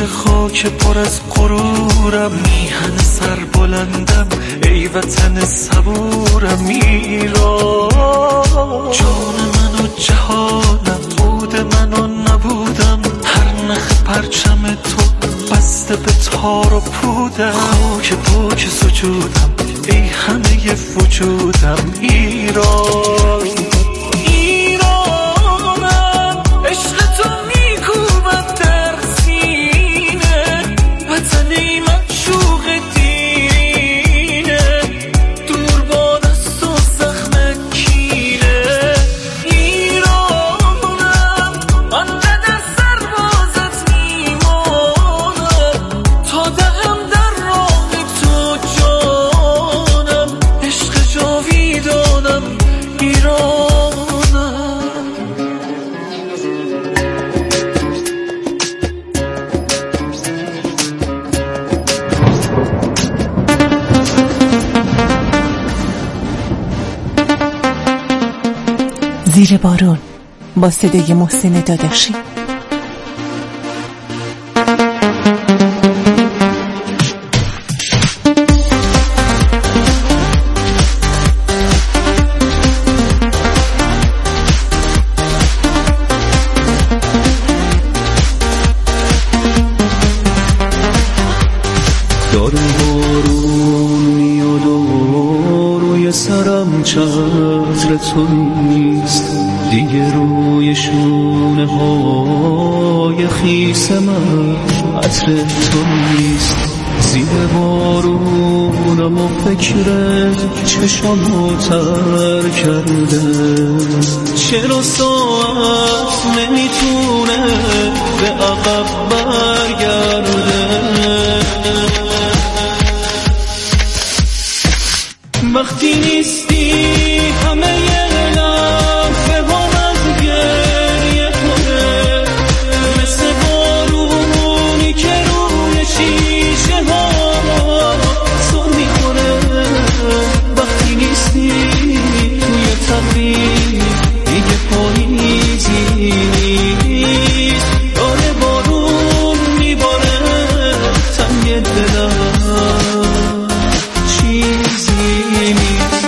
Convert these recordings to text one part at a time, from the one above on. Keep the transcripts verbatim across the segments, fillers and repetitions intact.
مثل خاک پر از غرورم، میهن سر بلندم ای وطن صبورم. ایران جان من و جهانم، بود من و نبودم، هر نخ پرچم تو بسته به تار و پودم. خاک پاک سجودم ای همه وجودم. ایران ایرانم، عشق تو میکوبد در سینه، وطنی معشوق دیرینه، دور باد است و زخم کینه. ایرانم مانده در سربازت میمانم، تا دهم در راه تو جانم، عشق جاویدانم ایرانم. زیر بارون با صدای محسن داداشی. داره بارون میاد و روی سرم چتر تو نیست دیگه، روی شونه های خیس من عطر تو نیست. زیر بارونم و فکر چشامو تر کرده، چرا ساعت نمیتونه به عقب برگرده. وقتی نیستی همه یه لحظه با من گریه کنه، مثل بارونی که روی شیشه ها سر میخوره. وقتی نیستی توی تقریب دیگه پاییزی نیست، داره بارون میباره تنگ دلم چیزی نیست.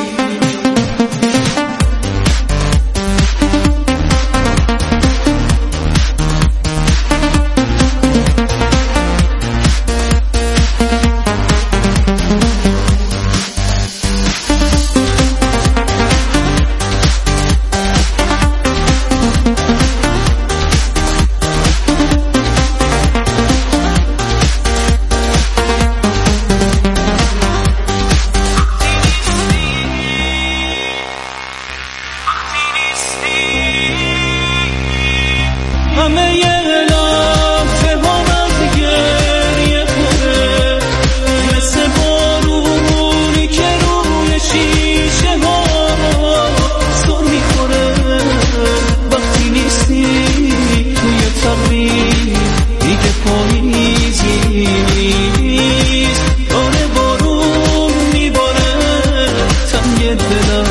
همه یه لحظه با من گریه کنه، مثل بارونی که روی شیشه ها سر میخوره. وقتی نیستی توی تقریب دیگه پاییزی نیست، داره بارون میباره تنگ دلم.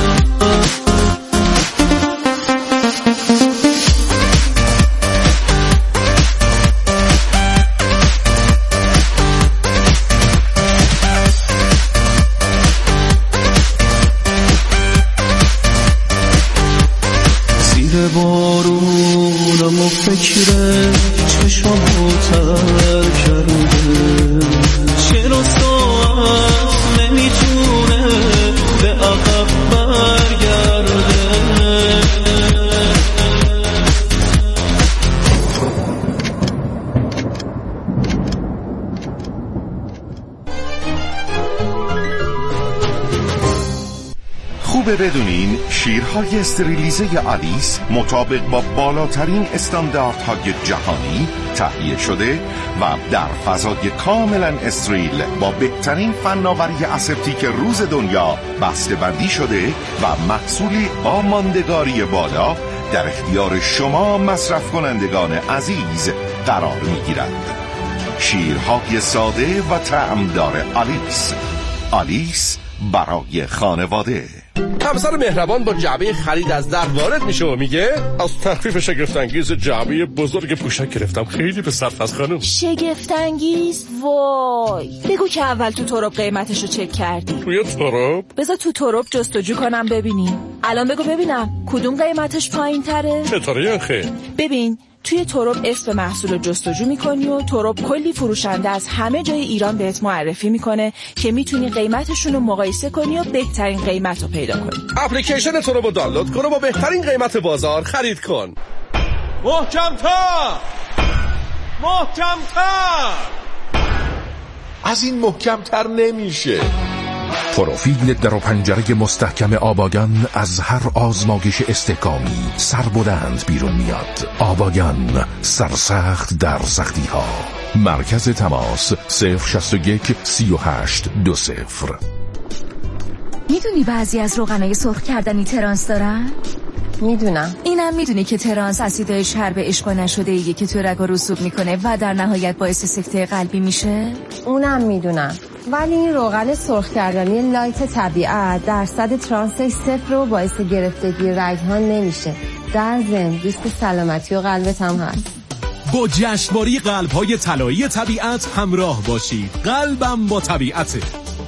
زیر بارونم و فکر چشامو تر کرده، چرا ساعت نمیتونه به عقب برگرده. خوبه بدونین شیرهای استریلیزه آلیس مطابق با بالاترین استانداردهای جهانی تهیه شده و در فضای کاملا استریل با بهترین فناوری اسپتیک روز دنیا بسته بندی شده و محصولی با ماندگاری بالا در اختیار شما مصرف کنندگان عزیز قرار میگیرد. شیرهای ساده و طعمدار آلیس. آلیس برای خانواده. همسر مهربان با جعبه خرید از در وارد میشه و میگه از تخفیف شگفت‌انگیز جعبه بزرگ پوشک گرفتم، خیلی به سرفست خانم. شگفت‌انگیز؟ وای، بگو که اول تو توراب قیمتشو چک کردی. توی توراب؟ بذار تو توراب جستجو کنم ببینیم. الان بگو ببینم کدوم قیمتش پایین تره؟ چطوری آخه؟ ببین توی توراب اسم محصول رو جستجو میکنی و توراب کلی فروشنده از همه جای ایران بهت معرفی میکنه که میتونی قیمتشون رو مقایسه کنی و بهترین قیمت رو پیدا کنی. اپلیکیشن توراب رو دانلود کن و با بهترین قیمت بازار خرید کن. محکم‌تر، محکم‌تر. از این محکم‌تر نمیشه. پروفیل در و پنجره مستحکم آباگان از هر آزمایش استحکامی سربلند بیرون میاد. آباگان، سرسخت در سختی ها. مرکز تماس صفر شصت و یک سی و هشت دو صفر. میدونی بعضی از روغنای سرخ کردنی ترانس دارن؟ میدونم. اینم میدونی که ترانس اسیدهای چرب اشباع نشده ایه که تو رگا رسوب میکنه و در نهایت باعث سکته قلبی میشه؟ اونم میدونم. ولی این روغن سرخ کردنی لایت طبیعت درصد ترانسش صفر و باعث گرفتگی رگ‌ها نمیشه. در ضمن ریسک سلامتی و قلبت هم هست. با جشنواره قلب‌های طلایی طبیعت همراه باشید. قلبم با طبیعته.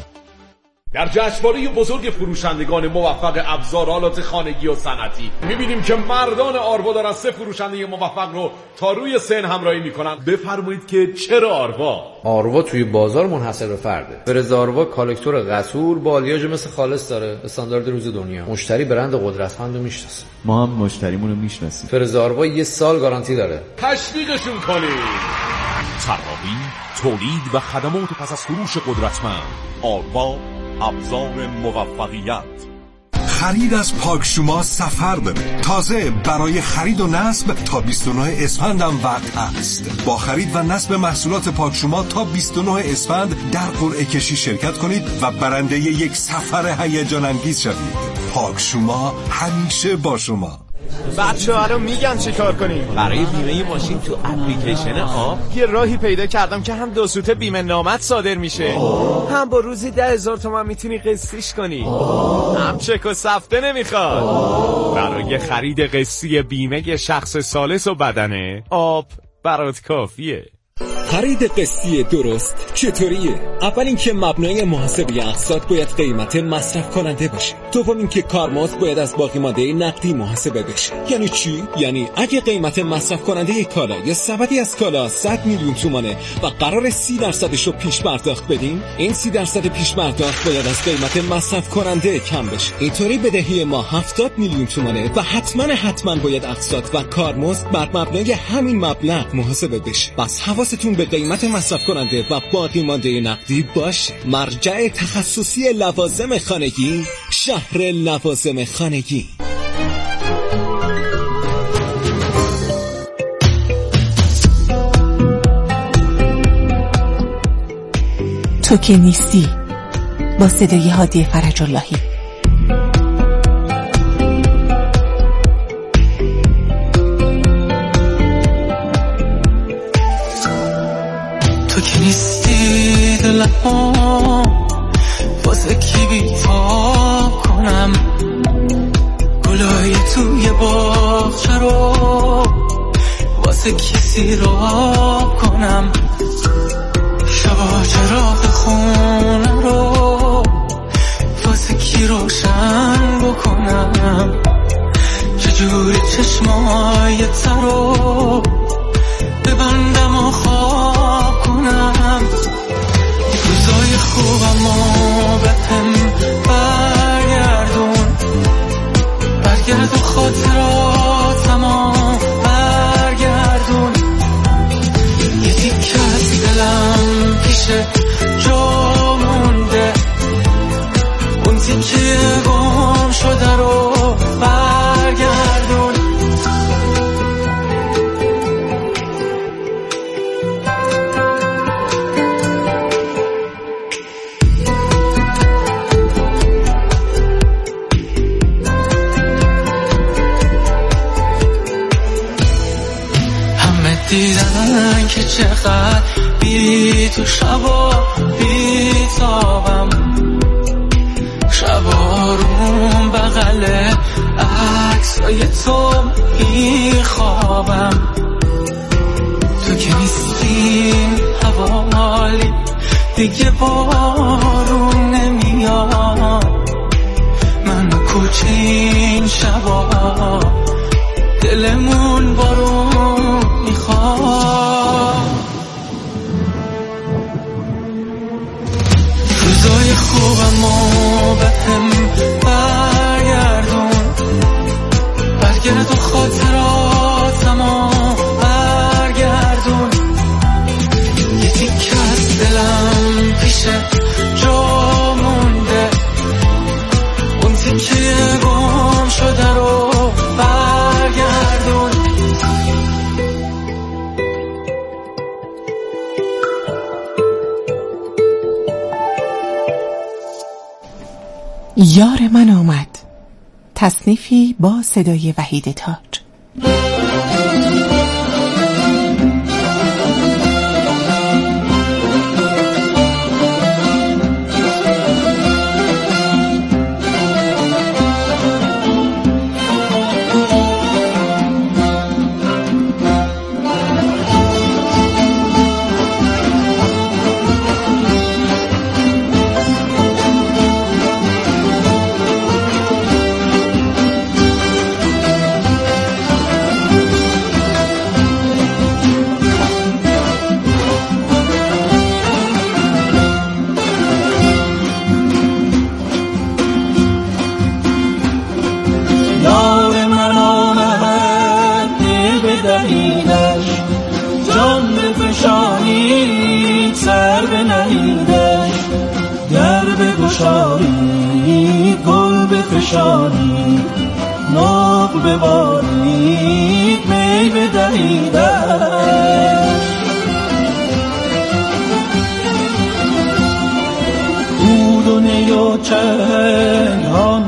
در جشنواره بزرگ فروشندگان موفق ابزار آلات خانگی و صنعتی میبینیم که مردان آروا دارن سه فروشنده موفق رو تا روی سن همراهی میکنن. بفرمایید که چرا آروا؟ آروا توی بازار منحصر به فرده. فرز آروا کالکتور قصور با آلیاژ مثل خالص داره، استاندارد روز دنیا. مشتری برند قدرتمند رو میشناسه. ما هم مشتریمون رو میشناسیم. فرز آروا یه سال گارانتی داره. تشویقشون کنید. طراحی، تولید و خدمات پس از فروش قدرتمند. آروا، ابزار موفقیت. خرید از پاکشوما سفر داره. تازه برای خرید و نصب تا بیست و نه اسفند هم وقت هست. با خرید و نصب محصولات پاکشوما تا بیست و نه اسفند در قرعه کشی شرکت کنید و برنده یک سفر هیجان انگیز شوید. پاکشوما همیشه با شما. بچه ها رو میگن چی کار کنیم؟ برای بیمه ماشین تو اپلیکیشن آب یه راهی پیدا کردم که هم دو سوته بیمه نامت صادر میشه، اوه. هم با روزی ده هزار تومن میتونی قسطیش کنی، اوه. هم چک و سفته نمیخواد، اوه. برای خرید قسطی بیمه شخص ثالث و بدنه آب برات کافیه. خرید قسطی درست چطوریه؟ اول اینکه مبنای محاسبه اقساط باید قیمت مصرف کننده باشه. دوم اینکه کارمزد باید از باقی مانده نقدی محاسبه بشه. یعنی چی؟ یعنی اگه قیمت مصرف کننده کالا یا سبدی از کالا صد میلیون تومانه و قرار سی درصدش رو پیش پرداخت بدیم، این سی درصد پیش پرداخت باید از قیمت مصرف کننده کم بشه. اینطوری بدهی ما هفتاد میلیون تومانه و حتما حتما باید اقساط و کارمزد بر مبنای همین مبلغ محاسبه بشه. بس حواستون به قیمت مصرف کننده و باقی مانده نقدی باشه. مرجع تخصصی لوازم خانگی، شهر لوازم خانگی. تو که نیستی با صدای هادی فرج اللهی. تو که نیستی دلم واسه کی بیتاب کنم، گلای توی باغچه رو واسه کی سیراب کنم، شبا چراغ خونه رو واسه کی روشن بکنم، چجوری چشمای تر رو ببندم و خواب کنم، روزای خوبم و به هم برگردون، برگرد و خاطراتم و برگردون، یه تیکه از دلم پیش جا مونده، اون تیکه گم شده رو برگردون. دیدن که چقدر بی تو شبا بی تابم، شبا رو دیگه بارون نمیاد، من کوچه این شبا دلمون بارون میخواد. روزای خوبمو به هم برگردون، برگرد و خاطراتمو برگردون. یه تیکه از دلم پیشه جا مونده، اون تیکه گم شده رو برگردون. یار من آمد، تصنیفی با صدای وحید تاج. ناق ببارید می بدهیدش، دود و نی و چنگان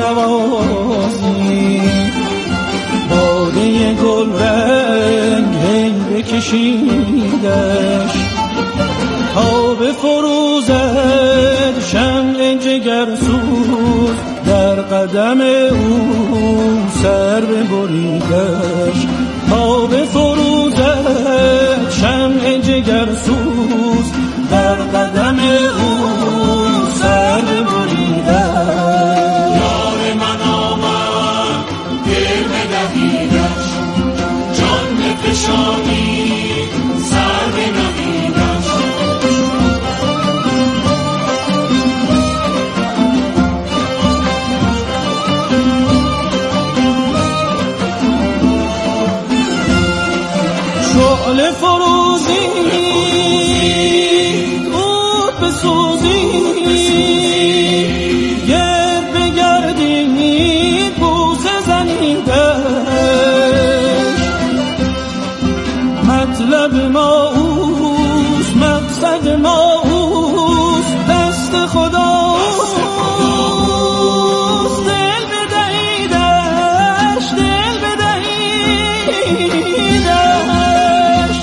بنوازید، باده گل رنگ هی بکشیدش، تا به فروزد شمع جگرسوز، در قدم او سر ببریدش، تا به فروزد شمع جگرسوز، در قدم او سر ببریدش. یار من آمد دل بدهیدش، جان بفشانید سر بنهیدش. شعله فروزی دود بسوزی، گرد بگردید بوسه زنیدش، مطلب ما اوست مقصد ما اوست، دست خداست دل بدهیدش، دل بدهیدش.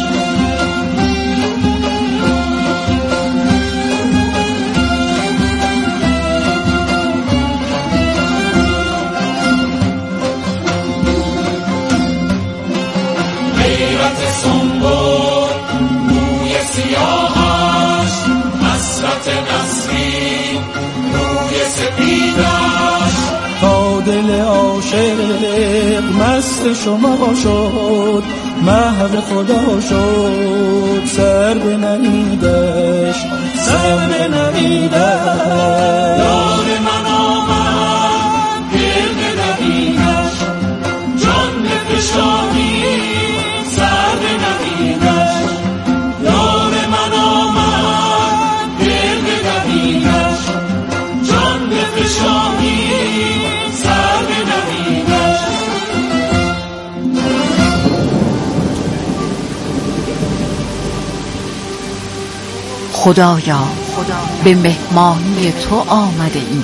غیرت سنبول موی سیاهش، حسرت نسرین روی سپیدش، تا دل عاشق مست شما شد، محو خدا شد، سر بنهیدش، سر بنهیدش. یار من آمد دل بدهیدش، جان بفشانید سر بنهیدش. یار من آمد دل بدهیدش، جان بفشانید سر بنهیدش. خدایا به مهمانی تو آمده ایم.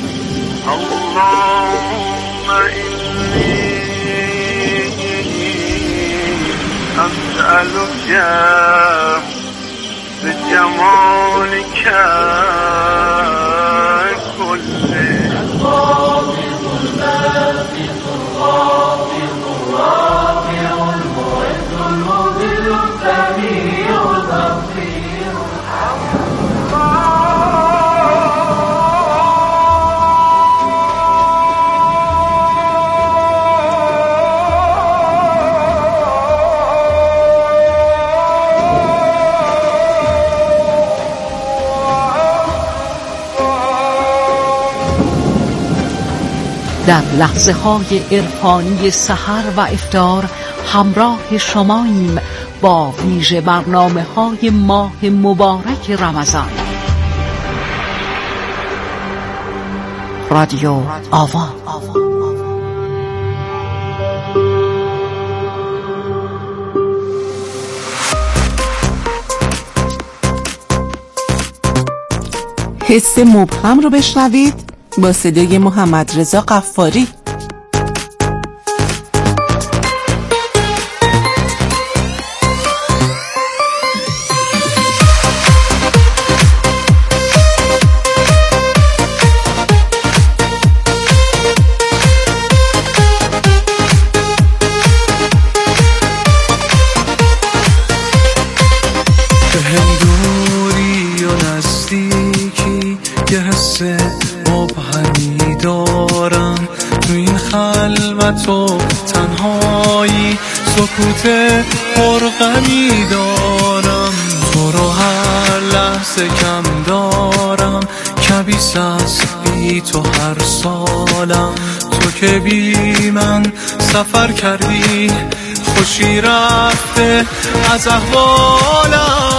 اللهم اینی اسألک بجمالک کله در لحظه های عرفانی سحر و افطار همراه شماییم با ویژه برنامه های ماه مبارک رمضان. رادیو آوا. حس مبهم رو بشنوید با صدای محمد رضا غفاری. تو تنهایی سکوت پرغمی دارم، تو رو هر لحظه کم دارم، کبیس است بی تو هر سالم. تو که بی من سفر کردی خوشی رفته از احوالم.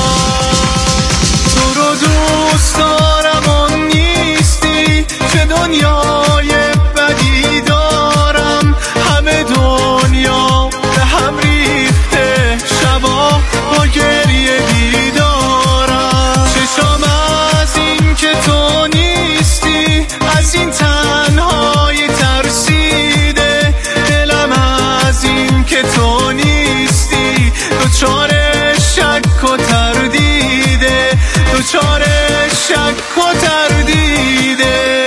تو رو دوست دارم آن نیستی که دنیای بدی دارم، همه دنیا به هم ریخته شبا با گریه بیدارم. چشام از این که تو نیستی از این تنهایی ترسیده، دلم از این که تو نیستی دوچار شک و تردیده، دوچار شک و تردیده.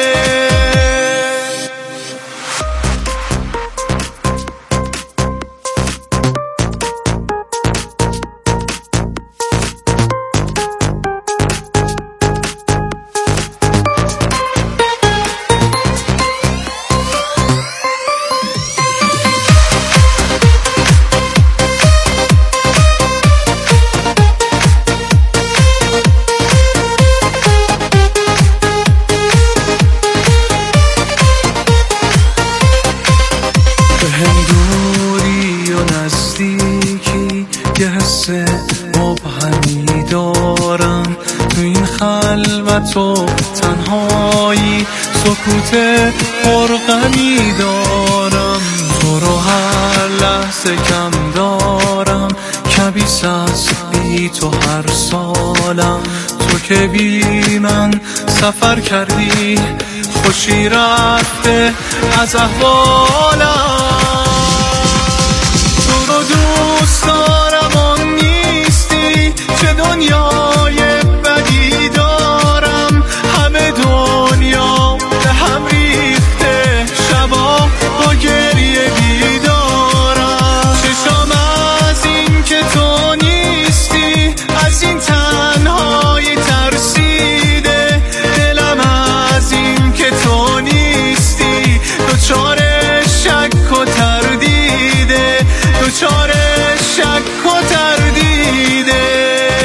تو تنهایی سکوت پرغمی دارم، تو رو هر لحظه کم دارم، کبیس است بی تو هر سالم. تو که بی من سفر کردی خوشی رفته از احوالم. تو رو دوست دارم آن نیستی که دنیای بدی دارم، همه دنیا به هم ریخته شبا با گریه بیدارم. چشام از این که تو نیستی از این تنهایی ترسیده، دلم از این که تو نیستی دوچار شک و تردیده، دوچار شک و تردیده.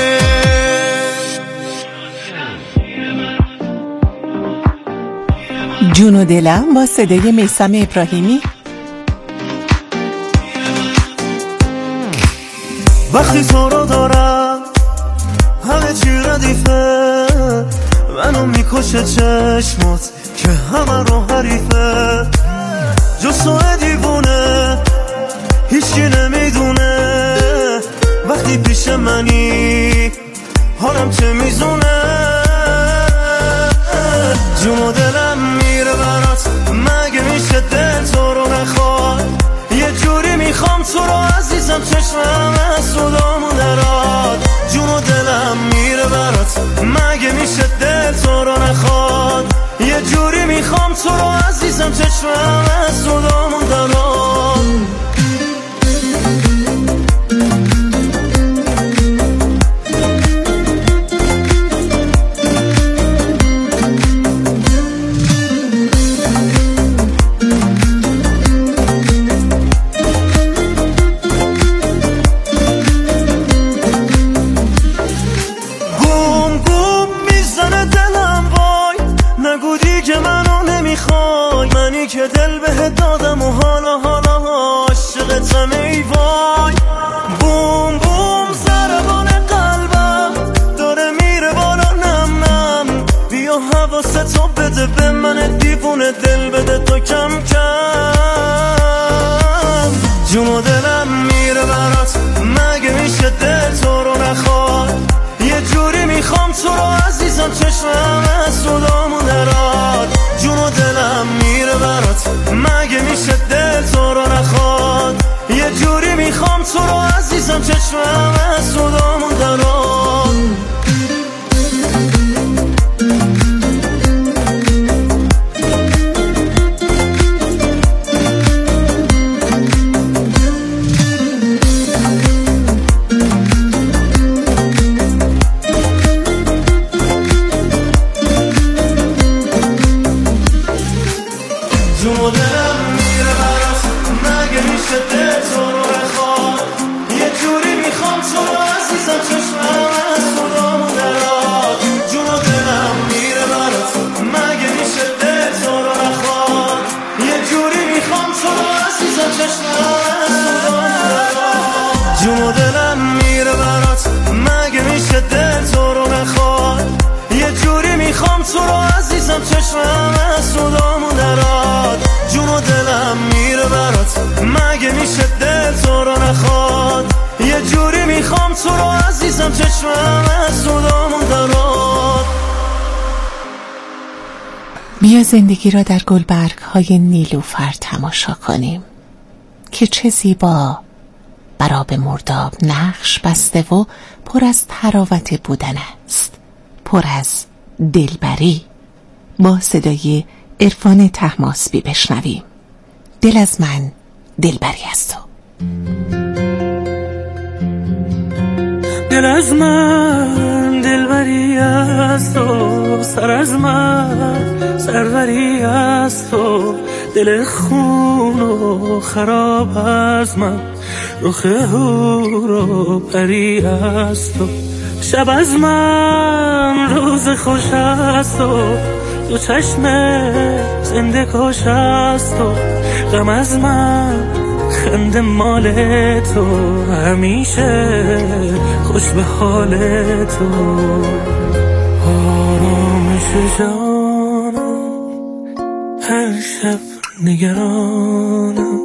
جون و دلم با صدای میثم ابراهیمی. وقتی تو رو دارم همه چی ردیفه، منو میکشه چشمات که همه رو حریفه. جز تو دیوونه هیچی نمیدونه، وقتی پیش منی حالم چه میزونه. جون و دلم میره برات، مگه میشه دل تو رو نخواد؟ یه جوری میخوام تو رو عزیزم، چشمم از صدامون دراد. جون و دلم میره برات، مگه میشه دل تو رو نخواد؟ یه جوری میخوام تو رو عزیزم، چشمم از صدامون دراد. که کم کم. جون و دلم میره برات، مگه میشه دل تو رو نخواد؟ یه جوری میخوام تو رو عزیزم، چشمم از صدامون دراد. جون و دلم میره برات، مگه میشه دل تو رو نخواد؟ یه جوری میخوام تو رو عزیزم، چشمم از صدامون دراد. جون و دلم میره برات، مگه میشه دل تو رو نخواد؟ یه جوری میخوام تو رو عزیزم، چشمم از صدامون دراد. جون و دلم میره برات، مگه میشه دل تو رو نخواد؟ یه جوری میخوام تو رو عزیزم، چشمم از صدامون دراد. بیا زندگی را در گلبرگ های نیلوفر تماشا کنیم که چه زیبا بر آب مرداب نقش بسته و پر از تراوت بودن است، پر از دلبری. با صدای عرفان طهماسبی بشنویم دل از من دلبری از تو. دل از من دلبری از تو، سر از من سروری از تو. دل خون و خراب از من، رخ هور و پری از تو. شب از من روز خوش از تو، دو چشم زنده کش از تو. غم از من خنده مال تو، همیشه خوش به حال تو. آرامش جانم هر شب نگرانم،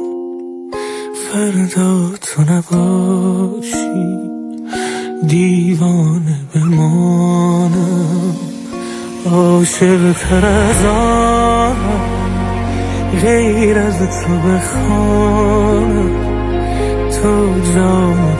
فردا تو نباشی دیوانه بمانم. عاشق تر از آنم غیر از تو بخوانم، تو جان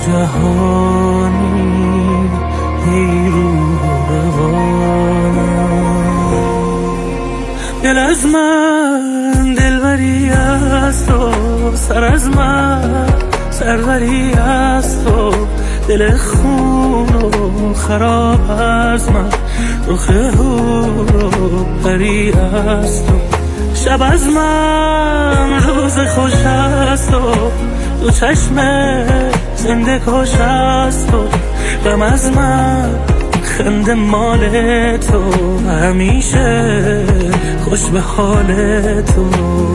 جهانی ای روح روانم. دل از من دلبری از تو، سر از من سروری از تو. دل خون و خراب از من، رخ هور و پری از تو. شب از من روز خوش از تو، دو چشم زنده کش از تو. غم از من خنده مال تو، همیشه خوش به حال تو.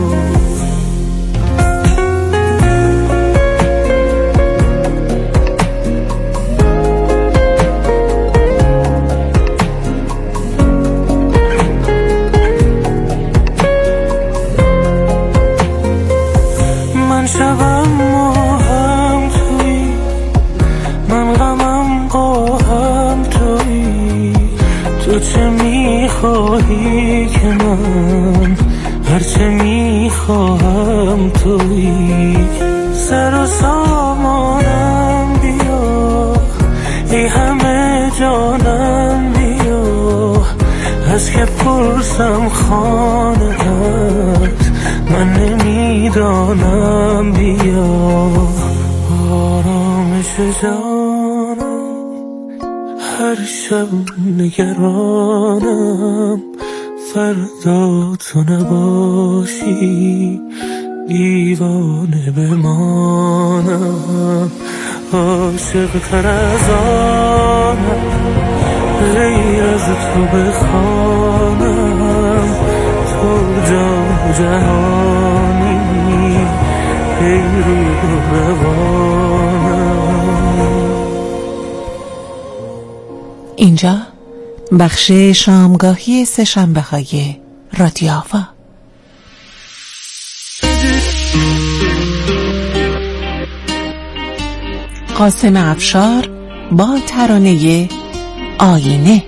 شبم و هم توی، من غمم و هم توی. تو چه میخواهی که من هرچه میخواهم توی. سر و سامانم بیا، ای همه جانم بیا. از که پرسم خانه‌ات من نمیدانم بیا. آرامش جانم هر شب نگرانم، فردا تو نباشی دیوانه بمانم. عاشق تر از آنم غیر از تو بخوانم، تو جان جهانی ای روح روانم. اینجا بخش شامگاهی سه شنبه های رادیو آوا. قاسم افشار با ترانه آینه.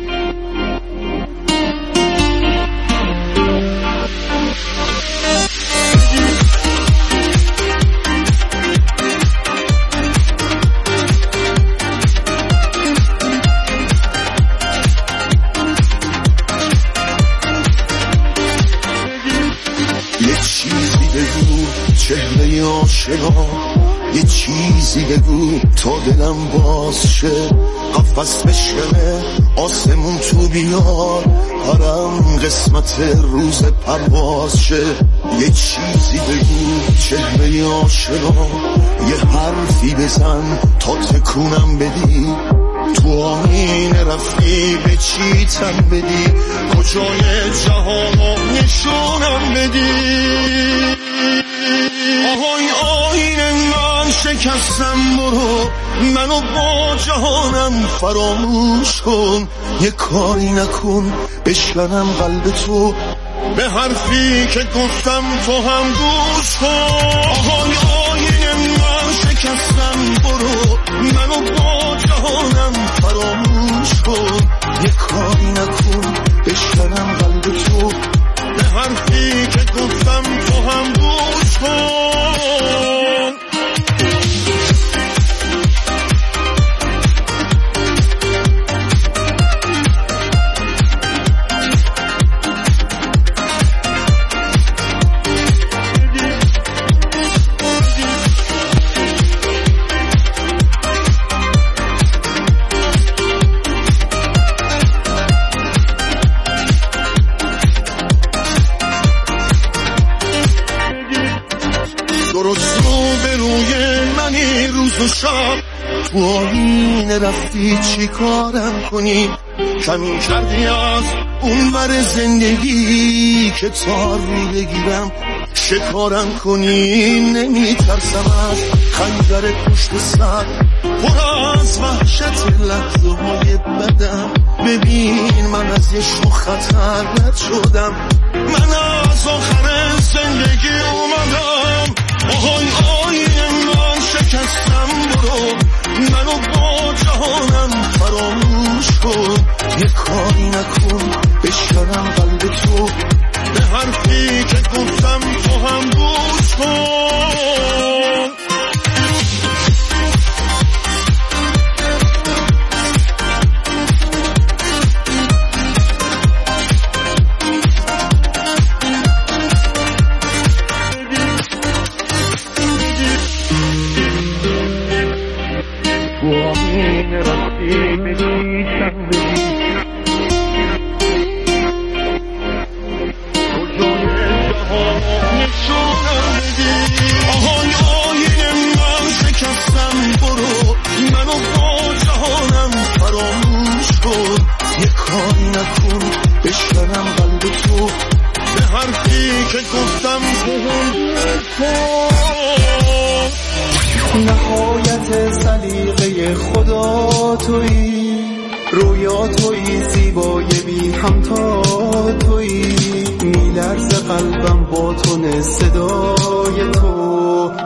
یه چیزی بگو چهره آشنا، یه چیزی بگو تا دلم باز شه، قفص بشکنه آسمون تو بیار، پرم قسمت روز پرواز شه. یه چیزی بگو چهره آشنا، یه حرفی بزن تا تکونم بدی، تو آینه رفتی به چی تن بدی، کجای جهانو نشونم بدی. آهای آینه من شکستم، برو منو با جهانم فراموش کن، یه کاری نکن بشکنم قلب تو، به حرفی که گفتم تو هم گوش کن. آهای آینه من شکستم، برو منو با جهانم فراموش کن، یه کاری نکن بشکنم قلب تو، به حرفی که گفتم تو هم گوش کن. روز و شب تو آینه رفتی چی کارم کنی، کمی کردی از اون بر زندگی که تاری بگیرم شکارم کنی. نمی ترسم از خنجر پشت سر، پر از وحشت لحظه های بدم، ببین من از یه شو خطر رد شدم، من از آخر زندگی اومدم. آهای آینه من شکستم، برو منو با جهانم فراموش کن، یه کاری نکن بشکنم قلب تو، به حرفی که گفتم تو هم گوش کن. نهایت سلیقه خدا تویی، رویا تویی، زیبای بی همتا تویی، میلرز قلبم با تون صدای تو.